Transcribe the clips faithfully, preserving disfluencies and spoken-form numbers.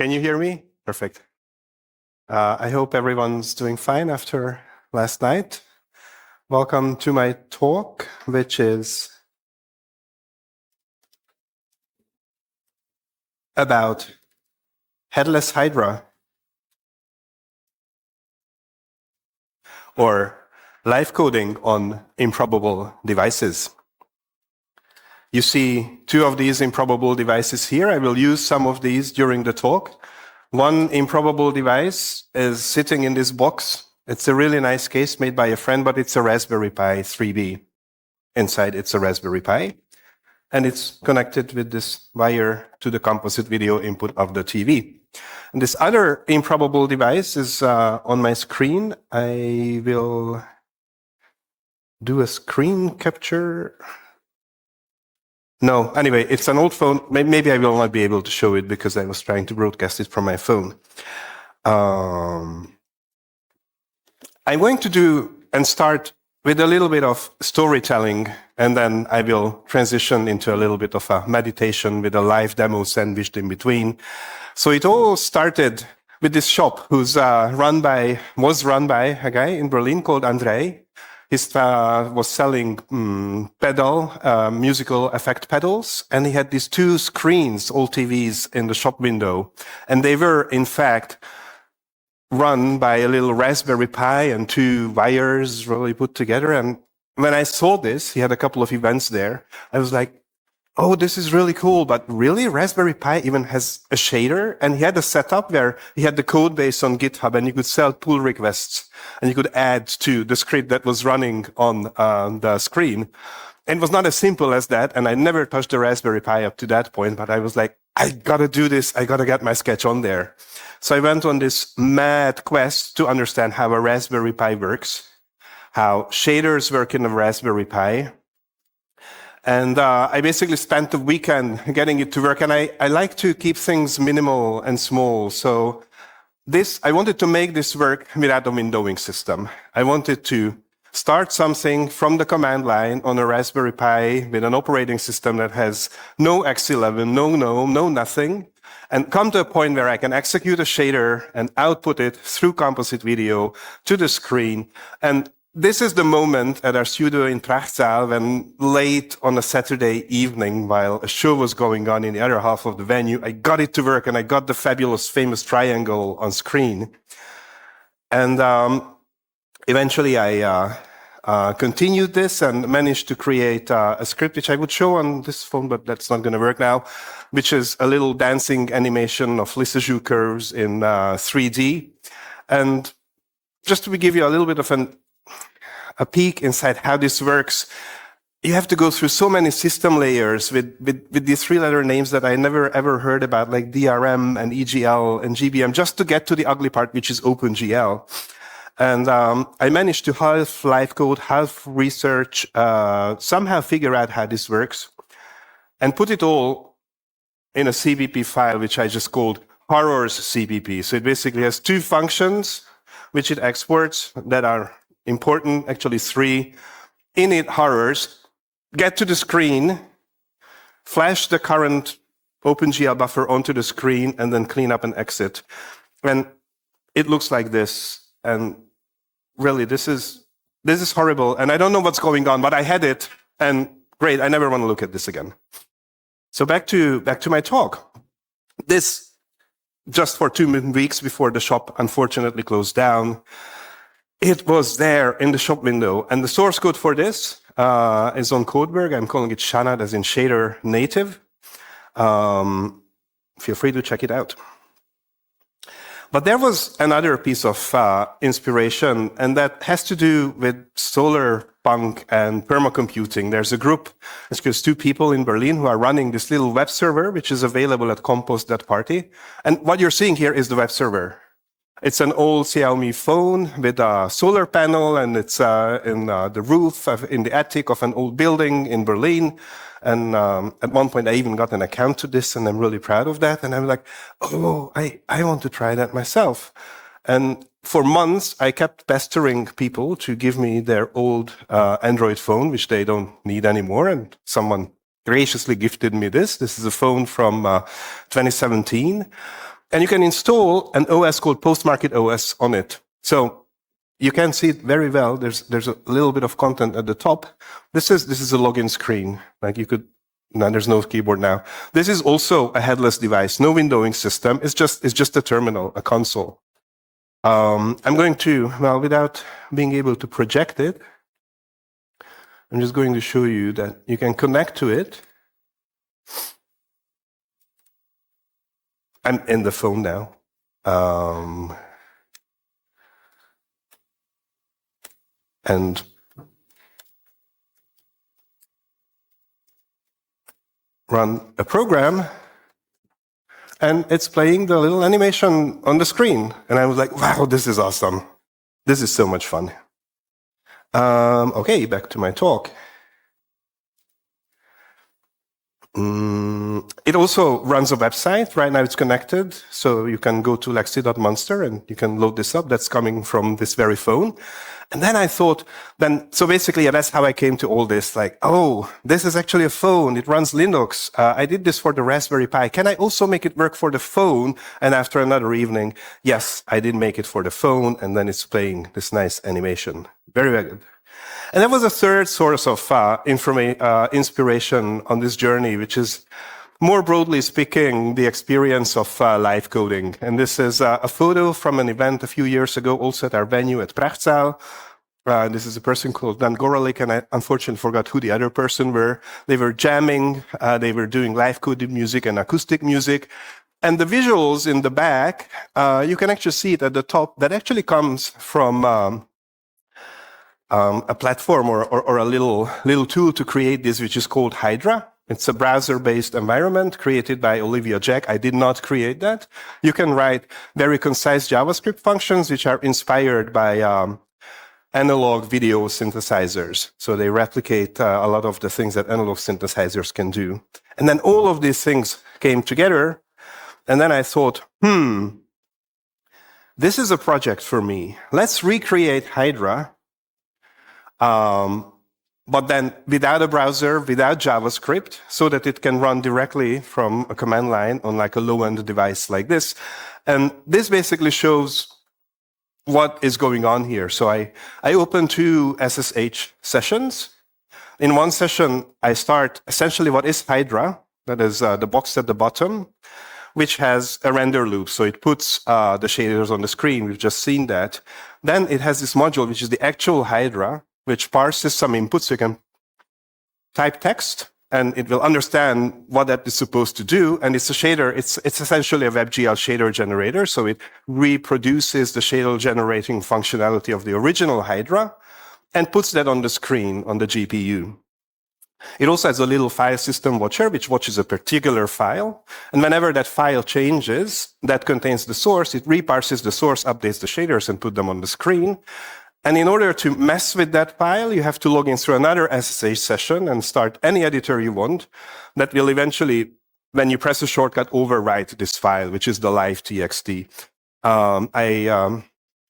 Can you hear me? Perfect. Uh, I hope everyone's doing fine after last night. Welcome to my talk, which is about headless Hydra, or live coding on improbable devices. You see two of these improbable devices here. I will use some of these during the talk. One improbable device is sitting in this box. It's a really nice case made by a friend, but it's a Raspberry Pi three B. Inside, it's a Raspberry Pi, and it's connected with this wire to the composite video input of the T V. And this other improbable device is uh, on my screen. I will do a screen capture. No, anyway, it's an old phone. Maybe I will not be able to show it because I was trying to broadcast it from my phone. Um, I'm going to do and start with a little bit of storytelling, and then I will transition into a little bit of a meditation with a live demo sandwiched in between. So it all started with this shop who's uh, run by, was run by a guy in Berlin called Andrei. He uh, was selling um, pedal, uh, musical effect pedals, and he had these two screens, old T Vs, in the shop window. And they were, in fact, run by a little Raspberry Pi and two wires really put together. And when I saw this, he had a couple of events there, I was like, oh, this is really cool, but really, Raspberry Pi even has a shader? And he had a setup where he had the code base on GitHub, and you could sell pull requests, and you could add to the script that was running on uh, the screen. And it was not as simple as that, and I never touched the Raspberry Pi up to that point, but I was like, I gotta do this, I gotta get my sketch on there. So I went on this mad quest to understand how a Raspberry Pi works, how shaders work in a Raspberry Pi. And uh, I basically spent the weekend getting it to work, and I, I like to keep things minimal and small. So this, I wanted to make this work without a windowing system. I wanted to start something from the command line on a Raspberry Pi with an operating system that has no X eleven, no GNOME, no nothing, and come to a point where I can execute a shader and output it through composite video to the screen. And this is the moment at our studio in Prachtsaal when late on a Saturday evening, while a show was going on in the other half of the venue, I got it to work and I got the fabulous famous triangle on screen. And um, eventually I uh, uh, continued this and managed to create uh, a script which I would show on this phone, but that's not going to work now, which is a little dancing animation of Lissajous curves in uh, three D. And just to give you a little bit of an a peek inside how this works, you have to go through so many system layers with, with, with these three-letter names that I never ever heard about, like D R M and E G L and G B M, just to get to the ugly part, which is OpenGL. And um, I managed to half live code, half research, uh, somehow figure out how this works, and put it all in a C B P file, which I just called horrors C B P. So it basically has two functions, which it exports, that are important, actually three. Init horrors, get to the screen, flash the current OpenGL buffer onto the screen, and then clean up and exit. And it looks like this. And really, this is this is horrible. And I don't know what's going on, but I had it. And great, I never want to look at this again. So back to back to my talk. This, just for two weeks before the shop unfortunately closed down, it was there in the shop window. And the source code for this uh, is on Codeberg. I'm calling it Shanad, as in shader native. Um, feel free to check it out. But there was another piece of uh, inspiration, and that has to do with solar punk and permacomputing. There's a group, it's just two people in Berlin who are running this little web server, which is available at compost dot party. And what you're seeing here is the web server. It's an old Xiaomi phone with a solar panel, and it's uh, in uh, the roof, of, in the attic of an old building in Berlin. And um, at one point, I even got an account to this, and I'm really proud of that. And I'm like, oh, I, I want to try that myself. And for months, I kept pestering people to give me their old uh, Android phone, which they don't need anymore. And someone graciously gifted me this. This is a phone from uh, twenty seventeen. And you can install an O S called Postmarket O S on it. So you can see it very well. There's there's a little bit of content at the top. This is this is a login screen. Like you could, no, there's no keyboard now. This is also a headless device, no windowing system. It's just it's just a terminal, a console. Um, I'm going to, well, without being able to project it, I'm just going to show you that you can connect to it. I'm in the phone now. Um, and run a program, and it's playing the little animation on the screen. And I was like, wow, this is awesome. This is so much fun. Um, okay, back to my talk. Mm, it also runs a website. Right now it's connected, so you can go to lexi dot monster and you can load this up. That's coming from this very phone. And then I thought, then, so basically, yeah, that's how I came to all this. Like, oh, this is actually a phone. It runs Linux. Uh, I did this for the Raspberry Pi. Can I also make it work for the phone? And after another evening, yes, I did make it for the phone. And then it's playing this nice animation. Very, very good. And that was a third source of uh, informa- uh, inspiration on this journey, which is, more broadly speaking, the experience of uh, live coding. And this is uh, a photo from an event a few years ago, also at our venue at Prachtzaal. Uh, this is a person called Dan Goralik, and I unfortunately forgot who the other person were. They were jamming, uh, they were doing live coded music and acoustic music. And the visuals in the back, uh, you can actually see it at the top, that actually comes from um, um, a platform or, or, or a little, little tool to create this, which is called Hydra. It's a browser-based environment created by Olivia Jack. I did not create that. You can write very concise JavaScript functions, which are inspired by um, analog video synthesizers. So they replicate uh, a lot of the things that analog synthesizers can do. And then all of these things came together. And then I thought, hmm, this is a project for me. Let's recreate Hydra. Um, but then without a browser, without JavaScript, so that it can run directly from a command line on like a low-end device like this. And this basically shows what is going on here. So I, I open two S S H sessions. In one session, I start essentially what is Hydra, that is uh, the box at the bottom, which has a render loop. So it puts uh, the shaders on the screen. We've just seen that. Then it has this module, which is the actual Hydra, which parses some inputs. So you can type text, and it will understand what that is supposed to do. And it's a shader. It's, it's essentially a WebGL shader generator. So it reproduces the shader generating functionality of the original Hydra and puts that on the screen on the G P U. It also has a little file system watcher, which watches a particular file. And whenever that file changes, that contains the source, it reparses the source, updates the shaders, and put them on the screen. And in order to mess with that file, you have to log in through another S S H session and start any editor you want. That will eventually, when you press a shortcut, overwrite this file, which is the live.txt. Um, I um,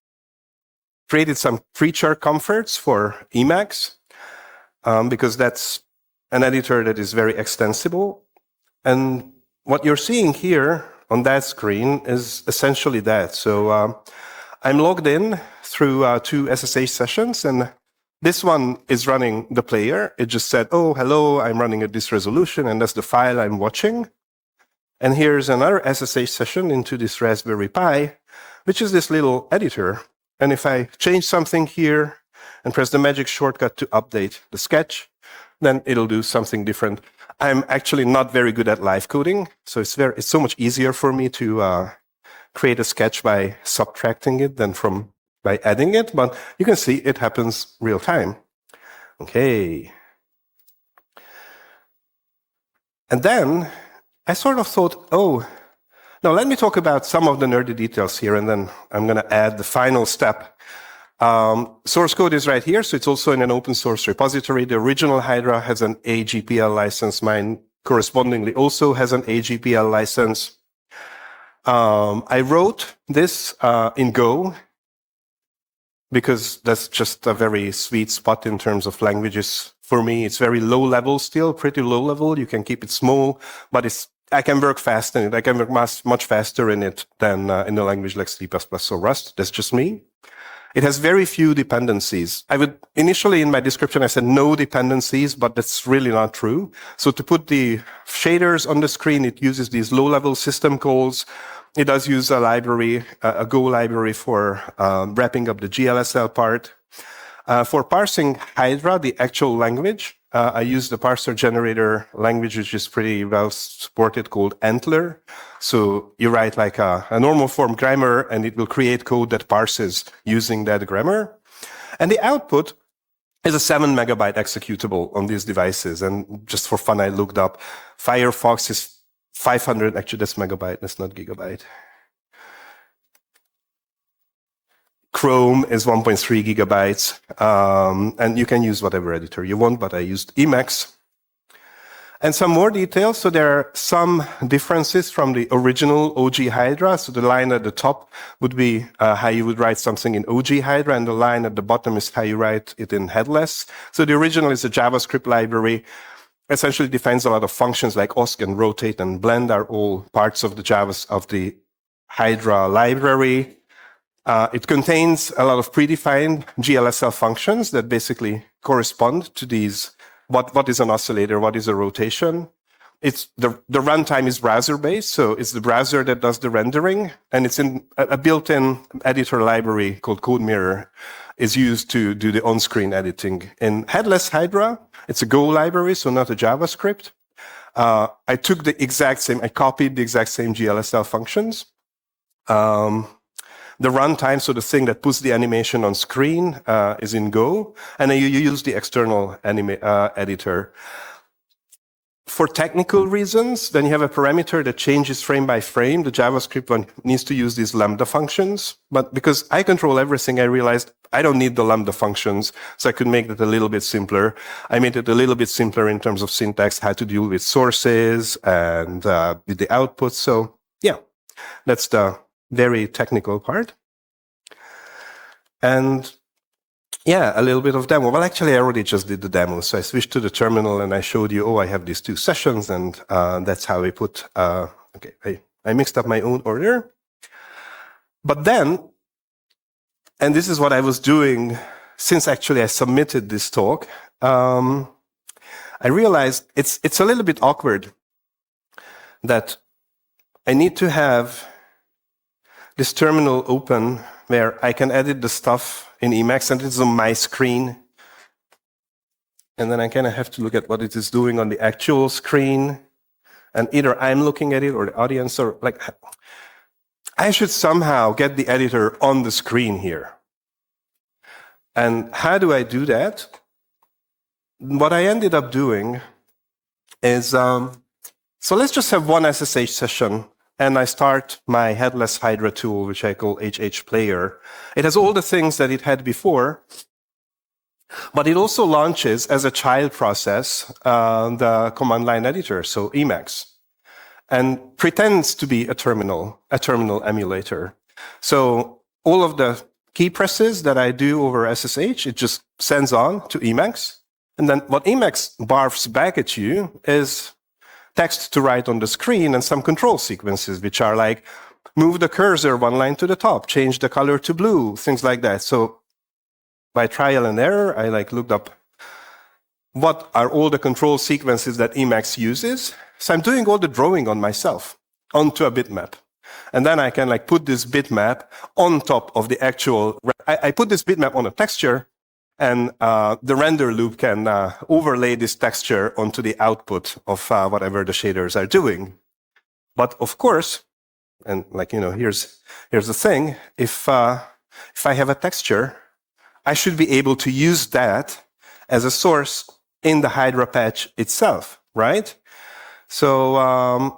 created some creature comforts for Emacs, um, because that's an editor that is very extensible. And what you're seeing here on that screen is essentially that. So um, I'm logged in through uh, two S S H sessions, and this one is running the player. It just said, oh, hello, I'm running at this resolution, and that's the file I'm watching. And here's another S S H session into this Raspberry Pi, which is this little editor. And if I change something here and press the magic shortcut to update the sketch, then it'll do something different. I'm actually not very good at live coding, so it's very it's so much easier for me to uh, create a sketch by subtracting it than from by adding it, but you can see it happens real time. Okay. And then I sort of thought, oh, now let me talk about some of the nerdy details here, and then I'm going to add the final step. Um, source code is right here, so it's also in an open source repository. The original Hydra has an A G P L license. Mine correspondingly also has an A G P L license. Um, I wrote this uh, in Go, because that's just a very sweet spot in terms of languages for me. It's very low level still, pretty low level. You can keep it small, but it's I can work fast in it. I can work much, much faster in it than uh, in a language like C plus plus or Rust. That's just me. It has very few dependencies. I would, initially in my description, I said no dependencies, but that's really not true. So to put the shaders on the screen, it uses these low-level system calls. It does use a library, a Go library for um, wrapping up the G L S L part. Uh, for parsing Hydra, the actual language, uh, I use the parser generator language, which is pretty well supported, called Antler. So you write like a, a normal form grammar, and it will create code that parses using that grammar. And the output is a seven megabyte executable on these devices. And just for fun, I looked up. Firefox is five hundred, actually that's megabyte, that's not gigabyte. Chrome is one point three gigabytes, um, and you can use whatever editor you want, but I used Emacs. And some more details. So there are some differences from the original O G Hydra. So the line at the top would be uh, how you would write something in O G Hydra, and the line at the bottom is how you write it in headless. So the original is a JavaScript library. Essentially defines a lot of functions like osc and rotate and blend are all parts of the Javas of the Hydra library. Uh, it contains a lot of predefined G L S L functions that basically correspond to these. What, what is an oscillator? What is a rotation? It's the, the runtime is browser-based, so it's the browser that does the rendering, and it's in a, a built-in editor library called CodeMirror is used to do the on-screen editing. In Headless Hydra, it's a Go library, so not a JavaScript. Uh, I took the exact same, I copied the exact same G L S L functions. Um, The runtime, so the thing that puts the animation on screen, uh, is in Go, and then you, you use the external anima uh, editor. For technical reasons, then you have a parameter that changes frame by frame. The JavaScript one needs to use these Lambda functions, but because I control everything, I realized I don't need the Lambda functions, so I could make it a little bit simpler. I made it a little bit simpler in terms of syntax, how to deal with sources and uh, with the outputs. So yeah, that's the very technical part. And yeah, a little bit of demo. Well, actually, I already just did the demo. So I switched to the terminal and I showed you, oh, I have these two sessions, and uh, that's how I put, uh, okay, I, I mixed up my own order. But then, and this is what I was doing since actually I submitted this talk, um, I realized it's, it's a little bit awkward that I need to have this terminal open where I can edit the stuff in Emacs, and it's on my screen. And then I kind of have to look at what it is doing on the actual screen. And either I'm looking at it or the audience, or like, I should somehow get the editor on the screen here. And how do I do that? What I ended up doing is, um, so let's just have one S S H session. And I start my headless Hydra tool, which I call H H Player. It has all the things that it had before, but it also launches as a child process uh, the command line editor, so Emacs, and pretends to be a terminal, a terminal emulator. So all of the key presses that I do over S S H, it just sends on to Emacs. And then what Emacs barfs back at you is text to write on the screen and some control sequences, which are like, move the cursor one line to the top, change the color to blue, things like that. So by trial and error, I like looked up what are all the control sequences that Emacs uses. So I'm doing all the drawing on myself onto a bitmap. And then I can like put this bitmap on top of the actual, I, I put this bitmap on a texture, and uh, the render loop can uh, overlay this texture onto the output of uh, whatever the shaders are doing. But of course, and like, you know, here's, here's the thing, if, uh, if I have a texture, I should be able to use that as a source in the Hydra patch itself, right? So um,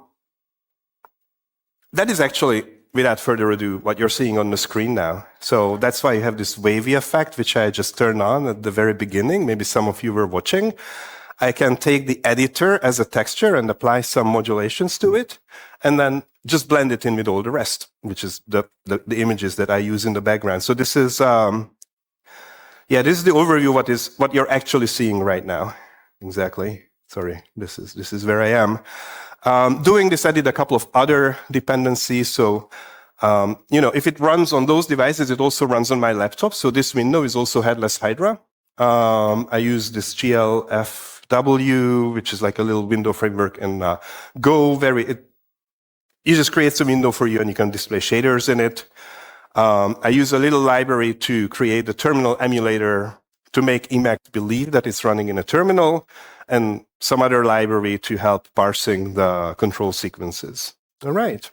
that is actually, without further ado, what you're seeing on the screen now. So that's why you have this wavy effect, which I just turned on at the very beginning. Maybe some of you were watching. I can take the editor as a texture and apply some modulations to it, and then just blend it in with all the rest, which is the, the, the images that I use in the background. So this is, um, yeah, this is the overview, what is what you're actually seeing right now. Exactly. Sorry, this is, this is where I am. Um, doing this, I did a couple of other dependencies. So, um, you know, if it runs on those devices, it also runs on my laptop. So this window is also headless Hydra. Um, I use this G L F W, which is like a little window framework in uh, Go. Very, it, you just create a window for you and you can display shaders in it. Um, I use a little library to create a terminal emulator to make Emacs believe that it's running in a terminal, and some other library to help parsing the control sequences. All right.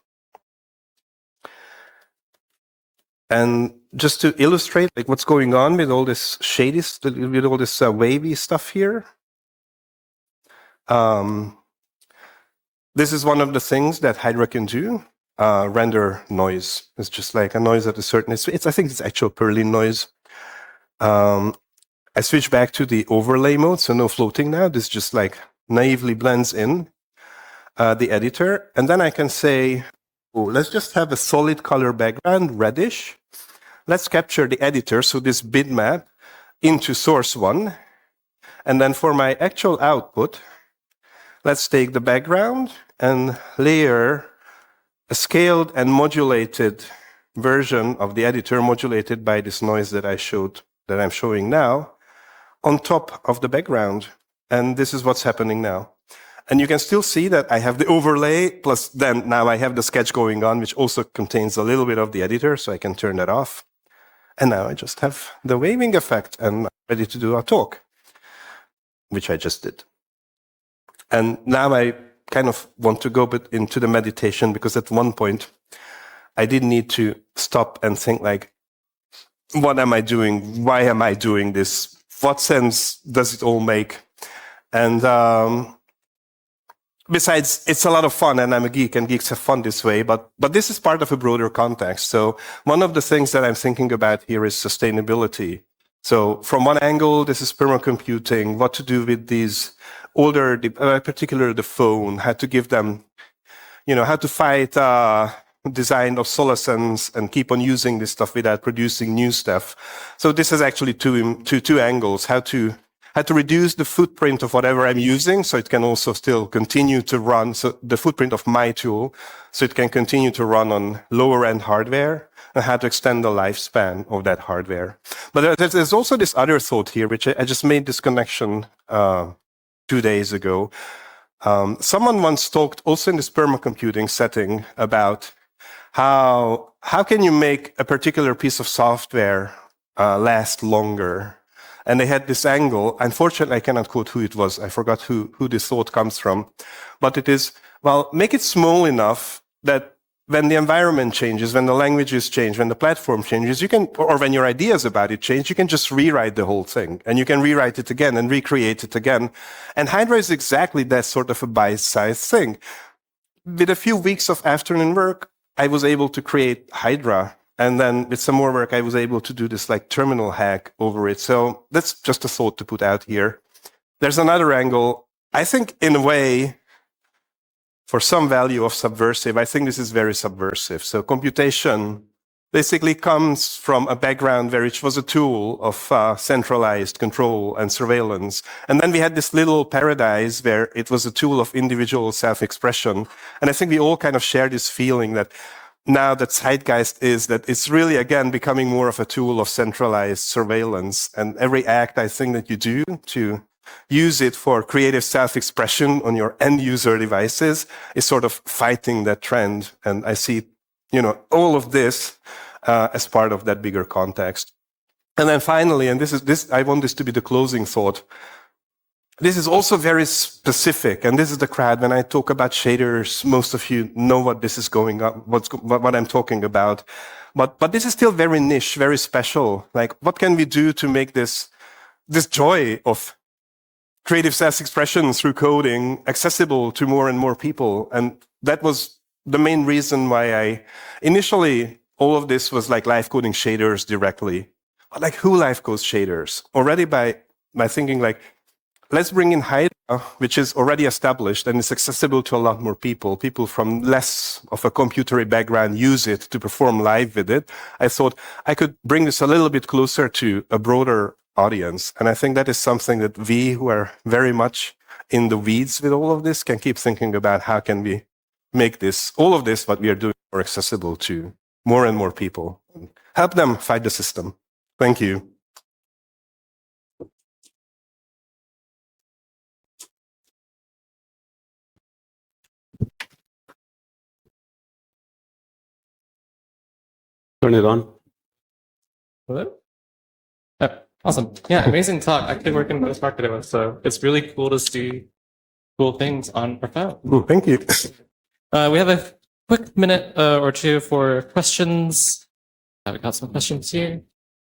And just to illustrate like what's going on with all this shady, with all this uh, wavy stuff here. Um, this is one of the things that Hydra can do. Uh, render noise. It's just like a noise at a certain, it's, it's I think it's actual Perlin noise. Um, I switch back to the overlay mode, so no floating now. This just like naively blends in uh, the editor. And then I can say, oh, let's just have a solid color background, reddish. Let's capture the editor, so this bitmap, into source one. And then for my actual output, let's take the background and layer a scaled and modulated version of the editor, modulated by this noise that I showed, that I'm showing now, on top of the background. And this is what's happening now. And you can still see that I have the overlay, plus then now I have the sketch going on, which also contains a little bit of the editor, so I can turn that off. And now I just have the waving effect and I'm ready to do a talk, which I just did. And now I kind of want to go bit into the meditation, because at one point I did need to stop and think like, what am I doing? Why am I doing this? What sense does it all make? And um, besides, it's a lot of fun, and I'm a geek, and geeks have fun this way, but, but this is part of a broader context. So one of the things that I'm thinking about here is sustainability. So from one angle, this is permacomputing, what to do with these older, uh, particularly the phone, how to give them, you know, how to fight uh, design obsolescence and keep on using this stuff without producing new stuff. So this is actually two, two, two angles, how to, how to reduce the footprint of whatever I'm using so it can also still continue to run, so the footprint of my tool, so it can continue to run on lower end hardware, and how to extend the lifespan of that hardware. But there's also this other thought here, which I just made this connection uh, two days ago. Um, someone once talked also in this permacomputing setting about how, how can you make a particular piece of software uh, last longer? And they had this angle. Unfortunately, I cannot quote who it was. I forgot who, who this thought comes from. But it is, well, make it small enough that when the environment changes, when the languages change, when the platform changes, you can, or when your ideas about it change, you can just rewrite the whole thing. And you can rewrite it again and recreate it again. And Hydra is exactly that sort of a bite-sized thing. With a few weeks of afternoon work, I was able to create Hydra. And then with some more work, I was able to do this like terminal hack over it. So that's just a thought to put out here. There's another angle. I think in a way, for some value of subversive, I think this is very subversive. So computation basically comes from a background where it was a tool of uh, centralized control and surveillance. And then we had this little paradise where it was a tool of individual self-expression. And I think we all kind of share this feeling that now the zeitgeist is that it's really, again, becoming more of a tool of centralized surveillance. And every act, I think, that you do to use it for creative self-expression on your end-user devices is sort of fighting that trend. And I see, you know, all of this uh, as part of that bigger context. And then finally, and this is this, I want this to be the closing thought. This is also very specific, and this is the crowd. When I talk about shaders, most of you know what this is going on, what's what I'm talking about. But but this is still very niche, very special. Like, what can we do to make this this joy of creative self-expression through coding accessible to more and more people? And that was the main reason why I initially, all of this was like live coding shaders directly. But like, who live codes shaders? Already by, by thinking like, let's bring in Hydra, which is already established and is accessible to a lot more people. People from less of a computery background use it to perform live with it. I thought I could bring this a little bit closer to a broader audience. And I think that is something that we, who are very much in the weeds with all of this can keep thinking about how can we make this, all of this, what we are doing, more accessible to more and more people. Help them fight the system. Thank you. Turn it on. Hello? Oh, awesome. Yeah, amazing talk. I actually work in Post Marketing, so it's really cool to see cool things on our phone. Ooh, thank you. Uh, we have a quick minute uh, or two for questions. Uh, we got some questions here.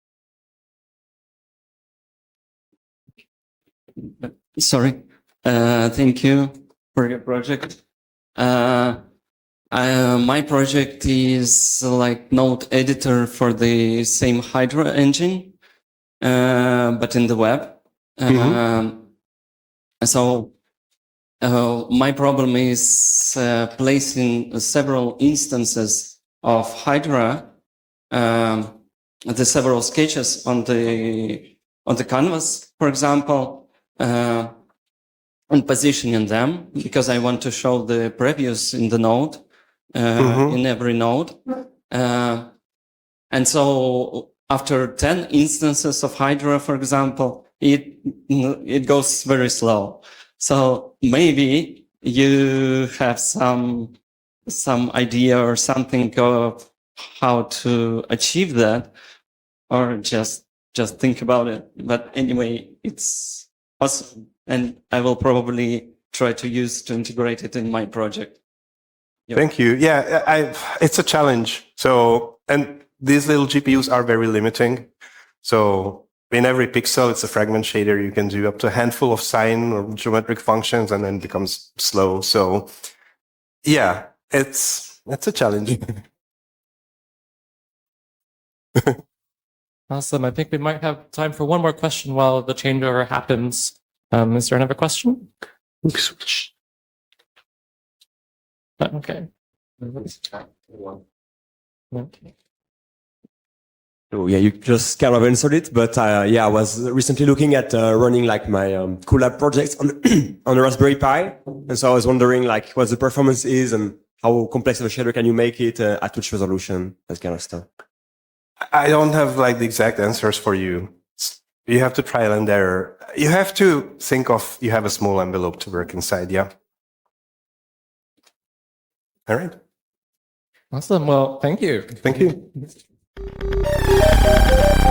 Sorry. Uh, thank you for your project. Uh, I, my project is like node editor for the same Hydra engine, uh, but in the web. Mm-hmm. Um, so uh, my problem is uh, placing several instances of Hydra, um, the several sketches on the on the canvas, for example. Uh, and positioning them because I want to show the previews in the node, uh, Mm-hmm. in every node. Uh, and so after ten instances of Hydra, for example, it, it goes very slow. So maybe you have some, some idea or something of how to achieve that, or just, just think about it. But anyway, it's awesome. And I will probably try to use to integrate it in my project. Yep. Thank you. Yeah, I, it's a challenge. So, and these little G P Us are very limiting. So in every pixel, it's a fragment shader. You can do up to a handful of sine or geometric functions and then it becomes slow. So yeah, it's, it's a challenge. Awesome. I think we might have time for one more question while the changeover happens. Um, is there another question? Switch. Okay. Okay. Oh, yeah, you just kind of answered it, but uh, yeah, I was recently looking at uh, running like my um, Colab projects on on the Raspberry Pi, and so I was wondering like what the performance is and how complex of a shader can you make it, uh, at which resolution, that kind of stuff. I don't have like the exact answers for you. You have to trial and error. You have to think of, you have a small envelope to work inside, yeah. All right. Awesome. Well, thank you. Thank you.